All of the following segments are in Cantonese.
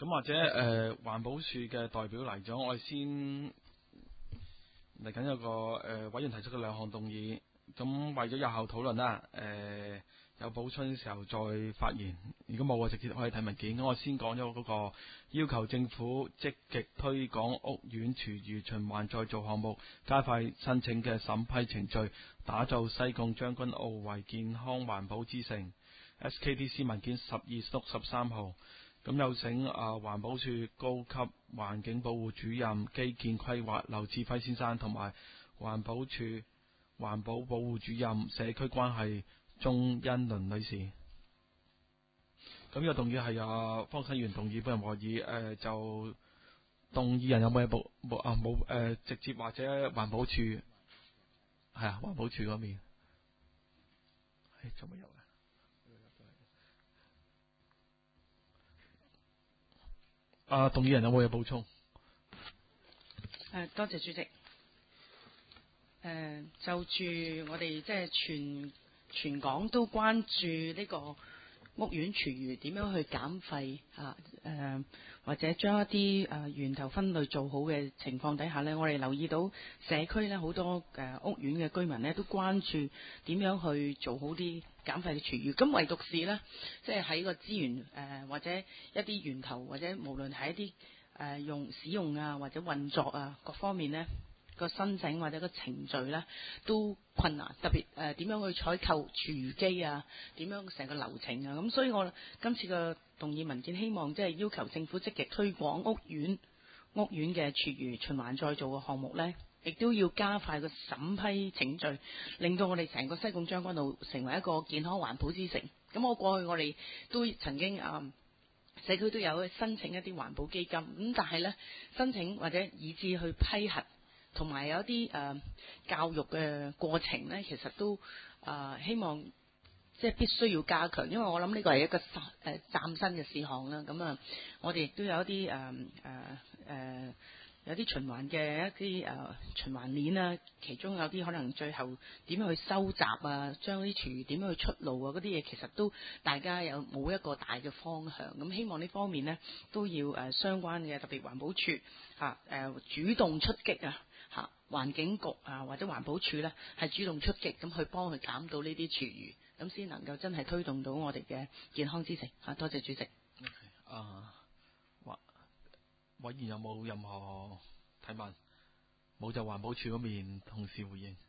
咁或者環保署嘅代表嚟咗，我哋先嚟緊有個委員提出嘅2項動議，咁為咗有效討論啦，有補充嘅時候再發言，如果冇直接可以睇文件。咁我先講咗嗰個要求政府積極推廣屋苑廚餘循環再造項目，加快申請嘅審批程序，打造西貢將軍澳為健康環保之城。SKDC 文件12/13號。咁有請環保署高級環境保護主任基建規劃劉志輝先生，同埋環保署環保保護主任社區關係鍾欣麟女士。咁呢個動議係方啟源動議，本人和議。就動議人有冇嘢冇直接或者環保署係環保署嗰邊仲未有嘅。動議人有冇嘢補充？ 多謝主席。就住我哋即係全港都關注呢個屋苑廚餘點樣去減廢或者將一啲源頭分類做好嘅情況底下呢，我哋留意到社區呢好多屋苑嘅居民呢都關注點樣去做好啲減廢嘅廚餘。咁唯獨是呢，即係喺個資源或者一啲源頭，或者無論係一啲使用啊或者運作啊各方面呢，個申請或者個程序呢都困難，特別點樣去採購廚餘機啊，點樣成個流程啊。咁所以我今次個動議文件希望即係要求政府積極推廣屋苑嘅廚餘循環再造嘅項目呢，亦都要加快個審批程序，令到我哋成個西貢將軍澳成為一個健康環保之城。咁過去我哋都曾經社區都有申請一啲環保基金，咁但係呢，申請或者以至去批核，同埋有啲教育嘅過程呢，其實都希望即係必須要加強，因為我諗呢個係一個嶄新嘅事項啦。咁我哋亦都有一啲有啲循環嘅一啲循環鏈啦，其中有啲可能最後點樣去收集啊，將啲廚餘點樣去出路啊，嗰啲嘢其實都大家有冇一個大嘅方向。咁希望呢方面呢都要相關嘅特別環保署主動出擊啊，環境局或者環保署呢係主動出擊，咁去幫佢減到呢啲廚餘，咁先能夠真係推動到我哋嘅健康之城。多謝主席。 委員有冇任何提問？冇就環保署嗰邊同事回應。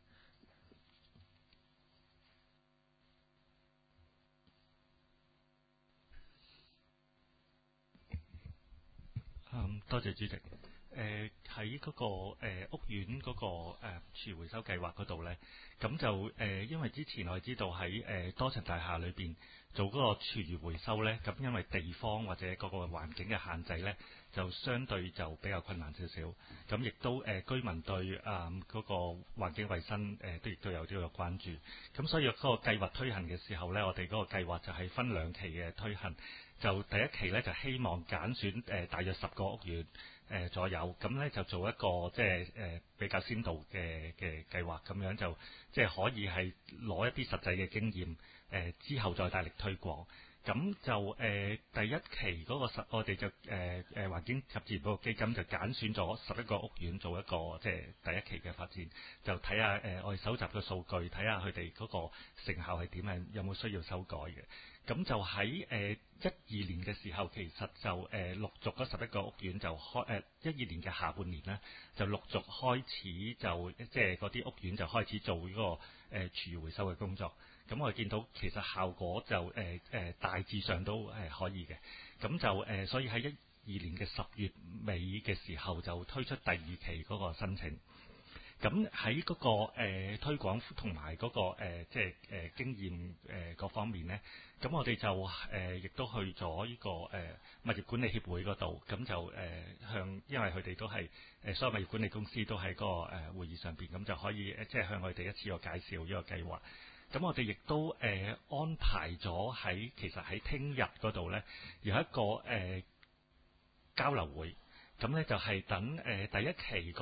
多謝主席。喺嗰個屋苑嗰個廚餘回收計劃嗰度呢，咁就因為之前我哋知道喺多層大廈裏邊做嗰個廚餘回收呢，咁因為地方或者嗰個環境嘅限制呢，就相對就比較困難少少。咁亦都居民對嗰個環境衛生都亦都有啲嘅關注。咁所以嗰個計劃推行嘅時候呢，我哋嗰個計劃就係分2期嘅推行。就第一期呢，就希望揀選大約10個屋苑左右，咁呢就做一個即係比較先導嘅計劃，咁樣就即係可以係攞一啲實際嘅經驗，之後再大力推廣。咁就第一期嗰個我哋就環境及自然保護基金就揀選咗11個屋苑做一個即係第一期嘅發展，就睇下我哋搜集嘅數據，睇下佢哋嗰個成效係點樣，有冇需要修改嘅。咁就喺12年嘅時候，其實就陸續嗰11個屋苑就12年嘅下半年呢，就陸續開始就即係嗰啲屋苑就開始做呢個廚餘回收嘅工作。咁我哋見到其實效果就大致上都係可以嘅。咁就所以喺12年嘅10月尾嘅時候就推出第2期嗰個申請。咁喺嗰個推廣同埋嗰個即係經驗各方面呢，咁我哋就亦都去咗呢個物業管理協會嗰度，咁就因為佢哋都係所有物業管理公司都喺嗰個會議上邊，咁就可以即係向我哋一次過介紹呢個計劃。咁我哋亦都安排咗其實喺聽日嗰度呢，有一個交流會，咁呢就係等第一期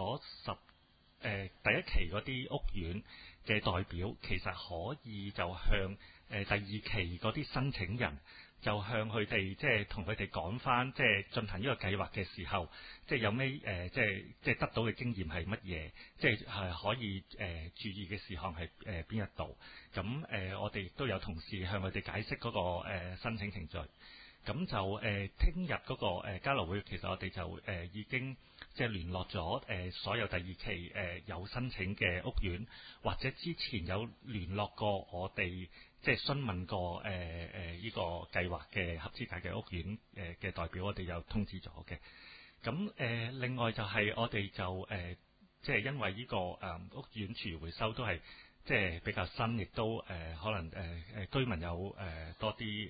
嗰啲屋苑嘅代表，其實可以就向第2期嗰啲申請人就向佢哋即係同佢哋講翻，即係進行呢個計劃嘅時候，即係有咩即係得到嘅經驗係乜嘢，即係可以注意嘅事項係邊一度。咁我哋亦都有同事向佢哋解釋嗰個申請程序。咁就聽日嗰個交流會，其實我哋就已經即係聯絡咗所有第二期有申請嘅屋苑，或者之前有聯絡過我哋即係詢問過呢個計劃嘅合資格嘅屋苑嘅代表，我哋有通知咗嘅。咁另外就係我哋就即係因為呢個屋苑廚餘回收都係即係比較新，亦都可能居民有多啲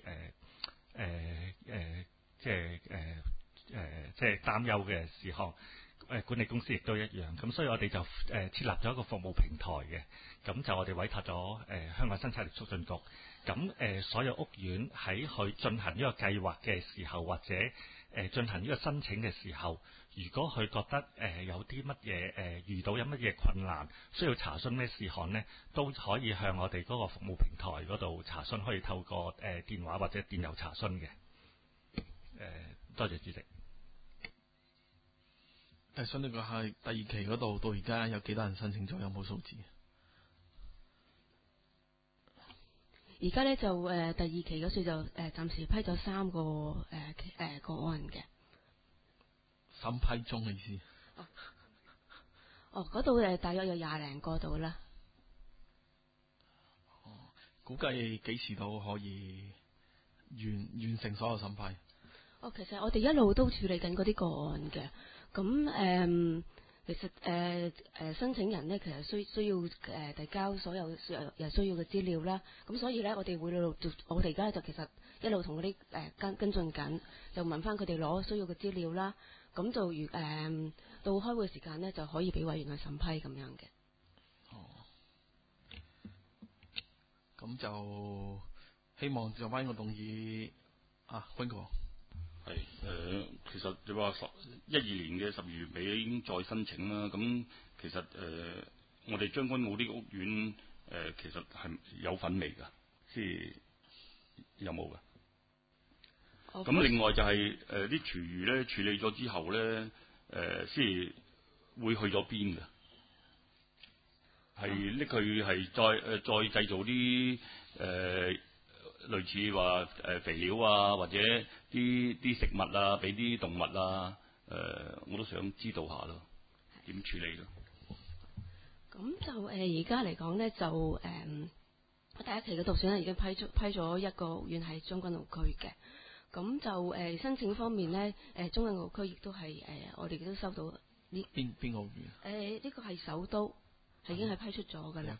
即係擔憂嘅事項，管理公司亦都一樣。咁所以我哋就設立咗一個服務平台嘅。咁就我哋委託咗香港生產力促進局。咁所有屋苑喺去進行呢個計劃嘅時候，或者進行呢個申請嘅時候，如果佢覺得有啲乜嘢遇到有乜嘢困難，需要查詢咩事項呢，都可以向我哋嗰個服務平台嗰度查詢，可以透過電話或者電郵查詢嘅。多謝主席。 想呢個係第二期嗰度到而家有幾多人申請咗？有冇數字？ 而家咧就第二期嗰時就暫時批咗3個個案嘅。 審批中嘅意思。 嗰度大約有20零個度啦。 估計幾時到可以完成所有審批？ 其實我哋一路都處理緊嗰啲個案嘅。咁其實申請人咧，其實需要遞交所有需要嘅資料啦。咁所以咧，我哋會我哋而家就其實一路同嗰啲跟進緊，就問翻佢哋攞需要嘅資料啦。咁就到開會時間咧，就可以俾委員去審批咁樣嘅。 咁就希望就翻個動議君哥。 係其實你話12年嘅12月尾已經再申請啦。咁其實我哋將軍澳呢個屋苑其實係有份未㗎？即係有冇㗎？咁另外就係啲廚餘咧處理咗之後咧，即係會去咗邊㗎？係拎佢係再製造啲類似話肥料啊，或者啲食物啊，俾啲動物啊，我都想知道下咯，點處理咯？ 咁就而家嚟講咧，就第一期嘅度選已經批咗一個屋苑係將軍澳區嘅。咁就申請方面咧，將軍澳區亦都係我哋都收到呢邊個屋苑？ 呢個係首都，係已經係批出咗㗎啦。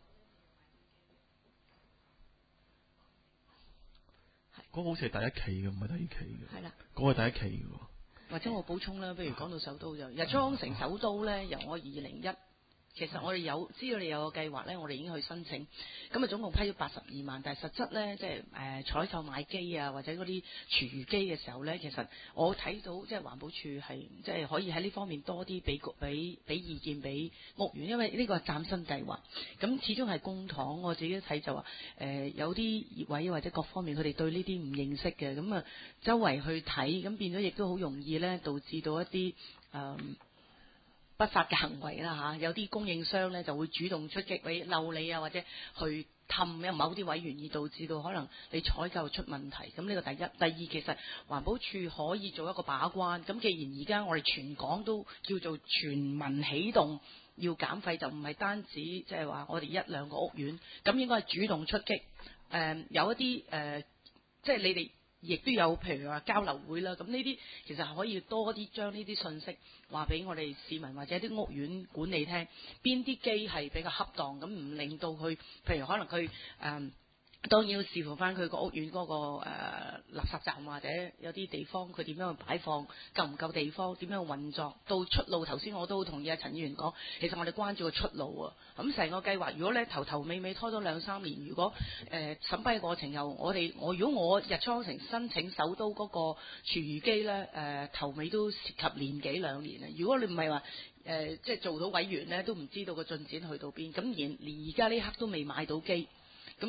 嗰個好似係第一期嘅，唔係第二期嘅。 係啦。 嗰個係第一期嘅。 或者我補充啦，不如講到首都就日出康城首都咧，由我2001。其實我哋知道你有個計劃咧，我哋已經去申請，咁總共批咗82萬，但係實質咧，即係採購買機啊，或者嗰啲廚餘機嘅時候咧，其實我睇到即係環保署係即係可以喺呢方面多啲俾意見俾屋苑，因為呢個係嶄新計劃，咁始終係公帑，我自己睇就話有啲業委或者各方面佢哋對呢啲唔認識嘅，咁周圍去睇，咁變咗亦都好容易咧導致到一啲不法嘅行為啦，有啲供應商咧就會主動出擊，會嬲你啊，或者去氹某啲委員，而導致到可能你採購出問題。咁呢個第一，第二其實環保署可以做一個把關。咁既然而家我哋全港都叫做全民啟動要減廢，就唔係單止即係話我哋1、2個屋苑，咁應該係主動出擊。有一啲即係你哋。亦都有譬如話交流會啦，咁呢啲其實係可以多啲將呢啲信息話俾我哋市民或者啲屋苑管理聽，邊啲機係比較恰當，咁唔令到佢譬如可能佢當然要視乎翻佢個屋苑嗰個垃圾站或者有啲地方佢點樣去擺放，夠唔夠地方，點樣去運作，到出路。頭先我都好同意阿陳議員講，其實我哋關注個出路啊。咁成個計劃如果咧頭尾拖咗2、3年，如果審批過程又如果我日出康城申請首都嗰個廚餘機咧頭尾都涉及1、2年啊。如果你唔係話即係做到委員咧，都唔知道個進展去到邊。咁而家呢刻都未買到機，咁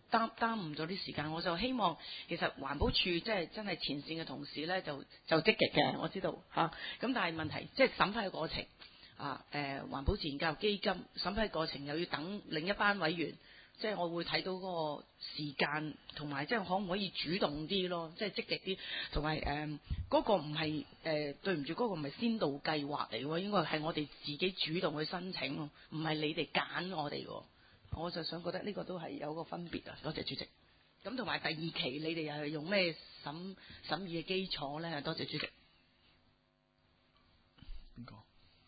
耽誤咗啲時間。我就希望其實環保署即係真係前線嘅同事咧就積極嘅，我知道嚇。咁但係問題即係審批嘅過程環保自然教育基金審批過程又要等另一班委員。即係我會睇到嗰個時間，同埋即係可唔可以主動啲咯，即係積極啲，同埋嗰個唔係對唔住，嗰個唔係先導計劃嚟喎，應該係我哋自己主動去申請咯，唔係你哋揀我哋喎。我就想覺得呢個都係有個分別啊。多謝主席。咁同埋第二期你哋又係用咩審議嘅基礎咧？多謝主席。 邊個？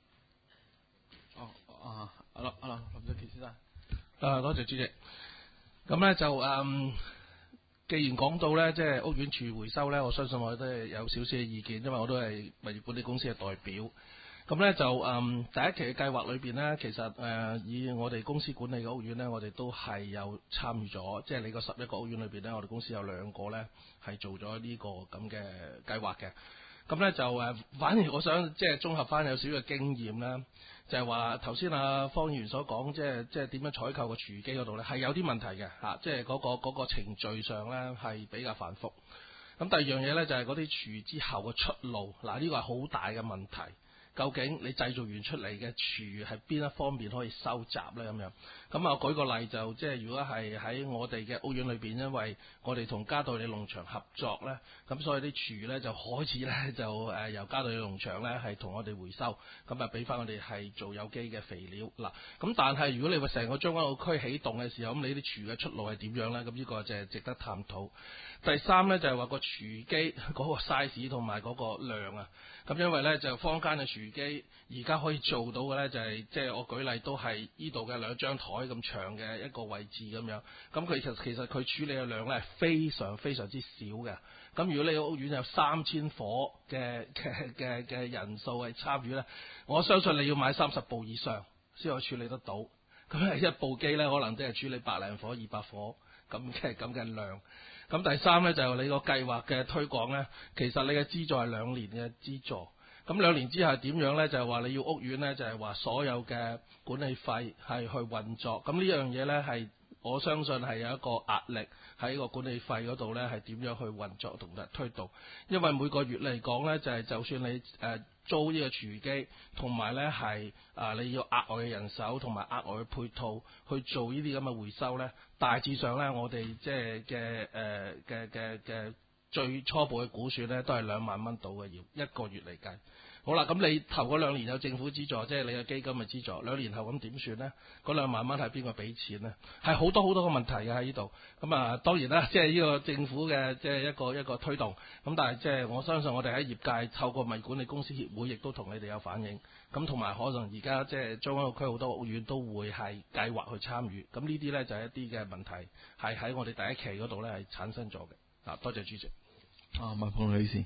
林俊傑先生。 多謝主席。咁咧就既然講到咧，即係屋苑廚餘回收咧，我相信我都係有少少嘅意見，因為我都係物業管理公司嘅代表。咁咧就第一期嘅計劃裏邊咧，其實以我哋公司管理嘅屋苑咧，我哋都係有參與咗。即係你個11個屋苑裏邊咧，我哋公司有2個咧係做咗呢個咁嘅計劃嘅。咁咧就反而我想即係綜合翻有少少嘅經驗啦，就係話頭先阿方議員所講，即係點樣採購個廚餘機嗰度咧，係有啲問題嘅嚇，即係嗰個程序上咧係比較繁複。咁第二樣嘢咧就係嗰啲廚餘之後嘅出路，嗱呢個係好大嘅問題。究竟你製造完出嚟嘅廚餘係邊一方面可以收集咧咁樣？咁啊舉個例就即係如果係喺我哋嘅屋苑裏邊，因為我哋同嘉道理農場合作咧，咁所以啲廚餘咧就開始咧就由嘉道理農場咧係同我哋回收，咁啊俾翻我哋係做有機嘅肥料嗱。咁但係如果你話成個將軍澳區起動嘅時候，咁你啲廚餘嘅出路係點樣咧？咁呢個就係值得探討。第三咧就係話個廚餘機嗰個 size 同埋嗰個量啊。咁因為咧就坊間嘅廚餘機而家可以做到嘅咧就係即係我舉例都係呢度嘅2張台咁長嘅一個位置咁樣。咁佢其實佢處理嘅量咧係非常非常之少嘅。咁如果你個屋苑有3000伙嘅人數係參與咧，我相信你要買30部以上先可以處理得到。咁係一部機咧可能都係處理100零伙、200伙咁嘅量。咁第三咧就係你個計劃嘅推廣咧，其實你嘅資助係2年嘅資助。咁2年之後點樣咧？就係話你要屋苑咧，就係話所有嘅管理費係去運作。咁呢樣嘢咧係我相信係有一個壓力喺個管理費嗰度咧，係點樣去運作同埋推動。因為每個月嚟講咧，就係就算你租呢個廚餘機，同埋咧係你要額外嘅人手同埋額外嘅配套去做呢啲咁嘅回收咧，大致上咧我哋即係嘅最初步嘅估算咧，都係2萬蚊到嘅，要1個月嚟計。好啦，咁你頭嗰2年有政府資助，即係你嘅基金嘅資助，2年後咁點算呢？嗰2萬蚊係邊個俾錢呢？係好多好多個問題嘅喺呢度。咁當然啦，即係呢個政府嘅即係一個推動。咁但係即係我相信我哋喺業界透過物業管理公司協會，亦都同你哋有反映。咁同埋可能而家即係將軍澳區好多屋苑都會係計劃去參與。咁呢啲呢，就係一啲嘅問題係喺我哋第一期嗰度呢係產生咗嘅。多謝主席。 文鳳女士。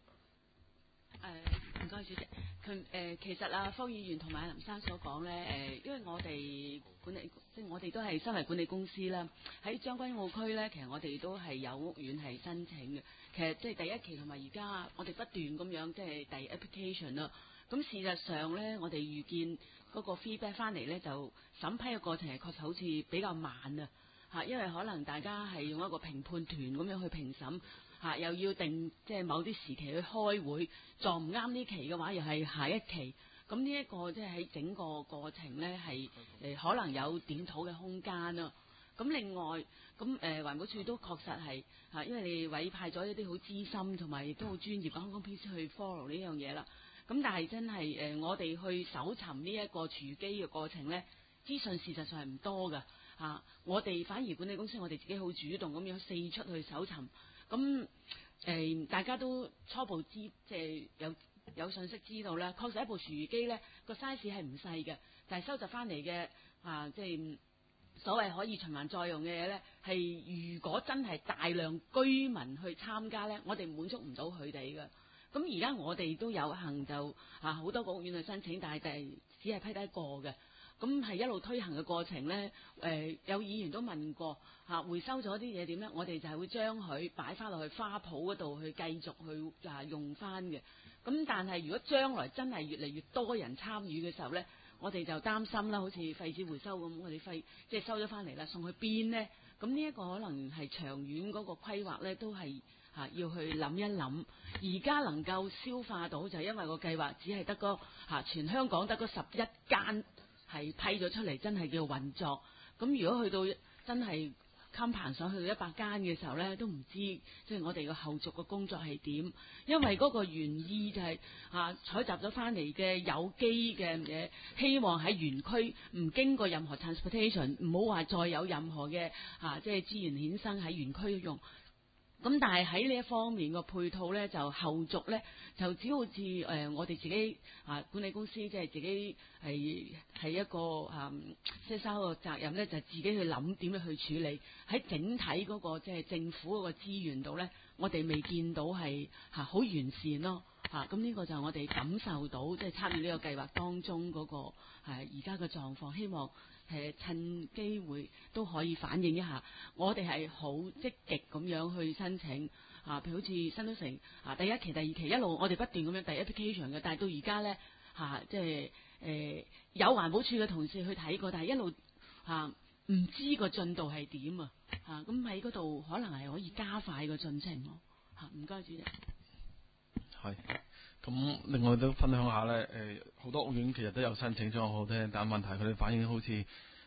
唔該主席，其實方議員同埋林生所講咧，因為我哋管理，即係我哋都係身為管理公司啦，喺將軍澳區咧，其實我哋都係有屋苑係申請嘅。其實即係第一期同埋而家，我哋不斷咁樣即係遞 application 啦。咁事實上咧，我哋預見嗰個 feedback 翻嚟咧，就審批嘅過程係確實好似比較慢啊嚇，因為可能大家係用一個評判團咁樣去評審。又要定即係某啲時期去開會，撞唔啱呢期嘅話，又係下一期。咁呢一個即係喺整個過程咧，係可能有檢討嘅空間咯。咁另外，咁環保署都確實係因為你委派咗一啲好資深同埋亦都好專業嘅香港 PC 去 follow 呢樣嘢啦。咁但係真係我哋去搜尋呢一個廚餘機嘅過程咧，資訊事實上係唔多㗎。我哋反而管理公司，我哋自己好主動咁樣四出去搜尋。咁大家都初步知，即係有信息知道啦。確實一部廚餘機咧個 size 係唔細嘅，但係收集翻嚟嘅即係所謂可以循環再用嘅嘢咧，係如果真係大量居民去參加咧，我哋滿足唔到佢哋嘅。咁而家我哋都有幸就好多個屋苑去申請，但係只係批得1個嘅。咁係一路推行嘅過程咧，有議員都問過回收咗啲嘢點咧？我哋就係會將佢擺翻落去花圃嗰度去繼續去用翻嘅。咁但係如果將來真係越嚟越多人參與嘅時候咧，我哋就擔心啦，好似廢紙回收咁，我哋即係收咗翻嚟啦，送去邊咧？ 咁呢一個可能係長遠嗰個規劃咧，都係要去諗一諗。而家能夠消化到就係因為個計劃只係得個全香港得個11間係批咗出嚟，真係叫運作。咁如果去到真係襟棚上去到100間嘅時候咧，都唔知即係我哋個後續嘅工作係點，因為嗰個原意就係採集咗翻嚟嘅有機嘅嘢，希望喺園區唔經過任何 transportation， 唔好話再有任何嘅即係資源衍生喺園區用。咁但係喺呢一方面個配套咧，就後續咧就只好似我哋自己管理公司即係自己係一個即係收個責任咧，就自己去諗點樣去處理喺整體嗰個即係政府嗰個資源度咧，我哋未見到係好完善咯。咁呢個就我哋感受到即係參與呢個計劃當中嗰個而家嘅狀況，希望趁機會都可以反映一下，我哋係好積極咁樣去申請譬如好似新都城第一期、第二期一路我哋不斷咁樣遞 application 嘅，但係到而家咧即係有環保署嘅同事去睇過，但係一路唔知個進度係點咁喺嗰度可能係可以加快個進程咯。唔該主席。 係，咁另外都分享下咧，好多屋苑其實都有申請咗好聽，但係問題佢哋反映好似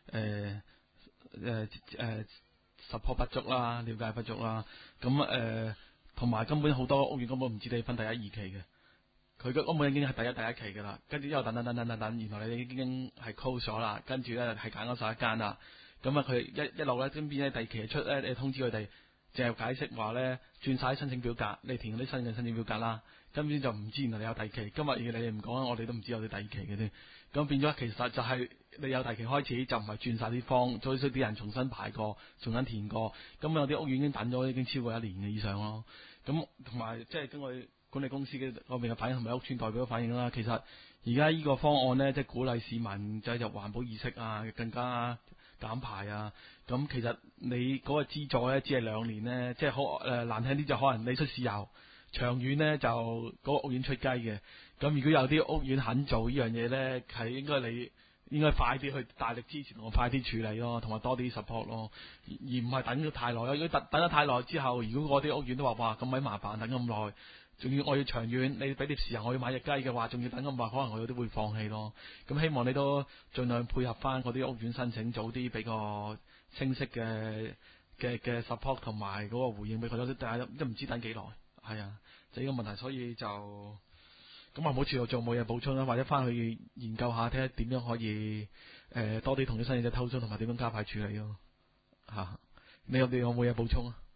support 不足啦，了解不足啦，咁同埋根本好多屋苑根本唔知你分第一、二期嘅，佢嘅根本已經係第一期㗎啦，跟住之後等，原來你已經係 close 咗啦，跟住咧係揀咗11間啦，咁佢一路咧跟住咧第二期出咧，你通知佢哋。淨係解釋話咧，轉晒申請表格，你填嗰啲新嘅申請表格啦，根本就唔知原來你有第二期。今日你哋唔講，我哋都唔知有啲第二期嘅啫。咁變咗其實就係你有第二期開始，就唔係轉晒啲方，所以啲人重新排過，重新填過。咁有啲屋苑已經等咗已經超過1年嘅以上咯。咁同埋即係根據管理公司嘅嗰邊嘅反應同埋屋邨代表嘅反應啦，其實而家呢個方案咧，即係鼓勵市民就入環保意識更加減排咁其實你嗰個資助咧只係2年咧，即係好難聽啲就可能你出豉油，長遠咧就嗰個屋苑出雞嘅。咁如果有啲屋苑肯做呢樣嘢咧，係你應該快啲去大力支持同我快啲處理咯，同埋多啲 support 咯，而唔係等咗太耐。如果等得太耐之後，如果嗰啲屋苑都話哇咁鬼麻煩，等咁耐，仲要我要長遠，你俾啲時間我要買隻雞嘅話，仲要等咁耐，可能我有啲會放棄咯。咁希望你都盡量配合翻嗰啲屋苑申請，早啲俾個清晰嘅 support 同埋嗰個回應俾佢咯，但係都唔知等幾耐，係啊，就呢個問題，所以就咁環保署又做冇嘢補充啦，或者翻去研究下睇下點樣可以多啲同啲申請者溝通，同埋點樣加快處理咯你有冇嘢補充啊？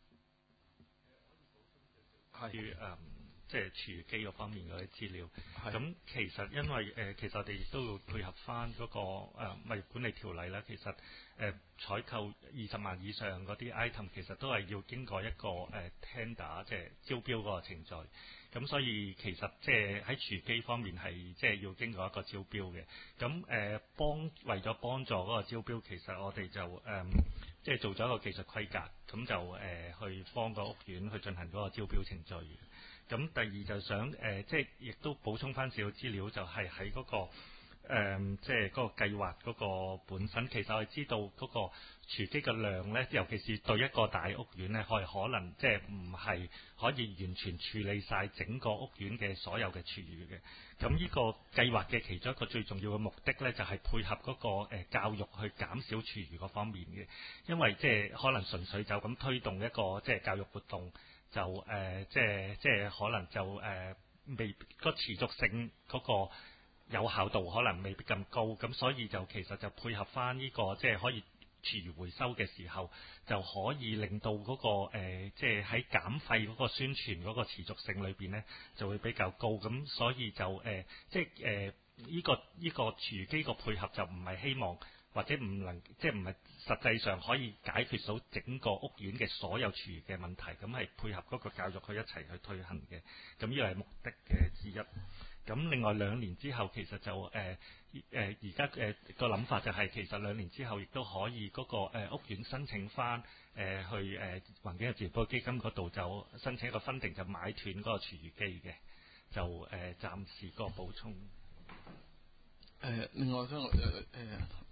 係即係廚餘機嗰方面嗰啲資料。咁其實因為其實我哋亦都要配合翻嗰個物業管理條例啦。其實採購20萬以上嗰啲 item 其實都係要經過一個tender 即係招標嗰個程序。咁所以其實即係喺廚餘機方面係即係要經過一個招標嘅。咁為咗幫助嗰個招標，其實我哋就即係做咗一個技術規格，咁就去幫個屋苑去進行嗰個招標程序。咁第二就想即係亦都補充翻少少資料，就係喺嗰個即係嗰個計劃嗰個本身，其實我哋知道嗰個廚機嘅量咧，尤其是對一個大屋苑咧，可能即係唔係可以完全處理晒整個屋苑嘅所有嘅廚餘嘅。咁呢個計劃嘅其中一個最重要嘅目的咧，就係配合嗰個教育去減少廚餘嗰方面嘅，因為即係可能純粹就咁推動一個即係教育活動。就即係可能就未個持續性嗰個有效度可能未必咁高，咁所以就其實就配合翻呢個即係可以廚餘回收嘅時候，就可以令到嗰個即係喺減廢嗰個宣傳嗰個持續性裏邊咧，就會比較高。咁所以就即係呢個廚餘機個配合就唔係希望。或者唔能即係唔係實際上可以解決到整個屋苑嘅所有廚餘嘅問題，咁係配合嗰個教育去一齊去推行嘅，咁呢個係目的嘅之一。咁另外2年之後，其實就而家個諗法就係、其實2年之後亦都可以嗰個屋苑申請翻去環境嘅自然保護基金嗰度就申請一個分定，就買斷嗰個廚餘機嘅，就暫時個補充。 另外想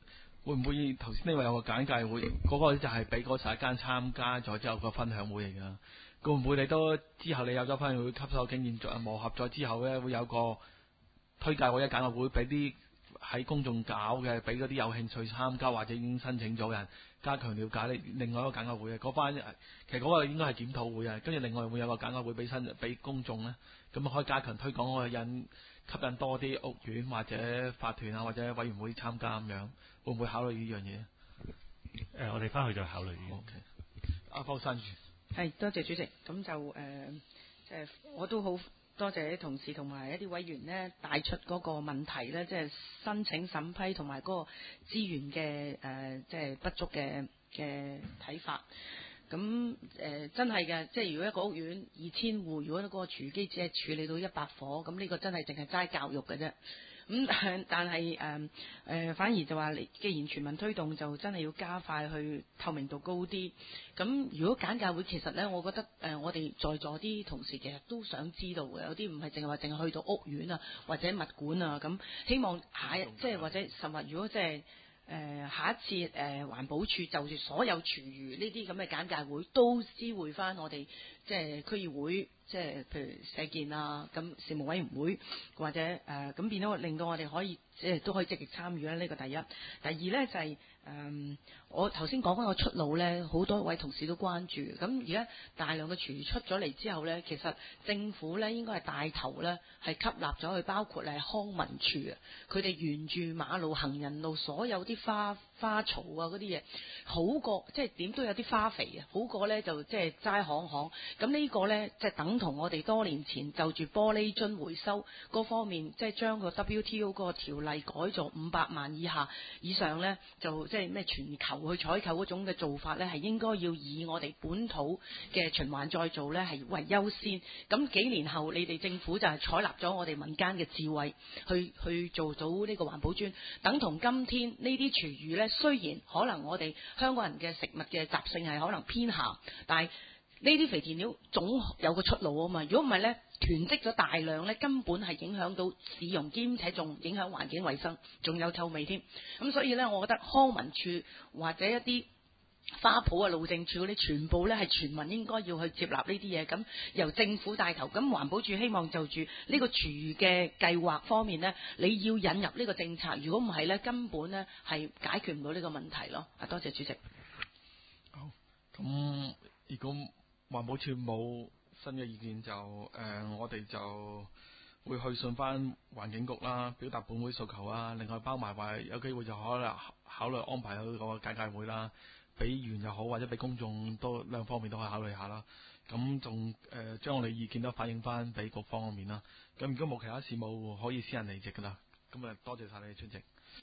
會唔會頭先呢位有個簡介會嗰、個就係俾嗰11間參加咗之後個分享會嚟㗎？會唔會你都之後你有咗分享會吸收經驗磨合咗之後咧，會有個推介或者簡介會俾啲喺公眾搞嘅，俾嗰啲有興趣參加或者已經申請咗嘅人加強了解另外一個簡介會嘅嗰班，其實嗰個應該係檢討會啊，跟住另外會有個簡介會俾公眾咧，咁可以加強推廣嗰個吸引多啲屋苑或者法團啊或者委員會參加咁樣，會唔會考慮呢樣嘢？ 我哋翻去再考慮。 OK， 阿方生係多謝主席，咁就即係我都好多謝啲同事同埋一啲委員呢帶出嗰個問題呢，即係申請審批同埋嗰個資源嘅即係不足嘅睇法。咁真係嘅，即係如果一個屋苑2000戶，如果嗰個廚機只係處理到100伙，咁呢個真係淨係齋教育嘅啫。咁但係反而就話，既然全民推動，就真係要加快去透明度高啲。咁如果簡介會，其實呢，我覺得我哋在座啲同事其實都想知道嘅，有啲唔係淨係去到屋苑啊或者物管啊，咁希望即係或者甚至如果即係下一次環保署就住所有廚餘呢啲咁嘅簡介會，都知會翻我哋即係區議會，即係譬如社建啊，咁事務委員會或者咁變咗令到我哋可以即係都可以積極參與啦。呢個第一，第二呢，就係我頭先講嗰個出路呢，好多位同事都關注。咁而家大量嘅廚餘出咗嚟之後呢，其實政府呢應該係帶頭呢，係吸納咗去，包括係康文署啊，佢哋沿住馬路、行人路所有啲花草啊嗰啲嘢，好過即係點都有啲花肥啊，好過呢就即係齋行。咁呢個呢，即係等同我哋多年前就住玻璃樽回收嗰方面，即係將個 WTO 嗰個條例改做500萬以上呢，就即係咩全球去採購嗰種嘅做法呢，係應該要以我哋本土嘅循環再造呢係為優先。咁幾年後，你哋政府就係採納咗我哋民間嘅智慧，去做到呢個環保磚。等同今天呢啲廚餘呢，雖然可能我哋香港人嘅食物嘅習性係可能偏鹹，但係呢啲肥田料總有個出路啊嘛。如果唔係呢，囤積咗大量呢，根本係影響到市容，兼且仲影響環境衛生，仲有臭味添。咁所以呢，我覺得康文署或者一啲花圃啊、路政署嗰啲，全部呢係全民應該要去接納呢啲嘢。咁由政府帶頭，咁環保署希望就住呢個廚餘嘅計劃方面呢，你要引入呢個政策。如果唔係呢，根本呢係解決唔到呢個問題咯。多謝主席。 好，咁如果環保署冇新嘅意見就我哋就會去信翻環境局啦，表達本會訴求啦。另外包埋話有機會就可能考慮安排嗰個簡介會啦，俾議員又好或者俾公眾都兩方面都可以考慮下啦。咁仲將我哋意見都反映翻俾局方嗰面啦。咁如果冇其他事務可以私人離席噶啦。咁多謝晒你哋出席。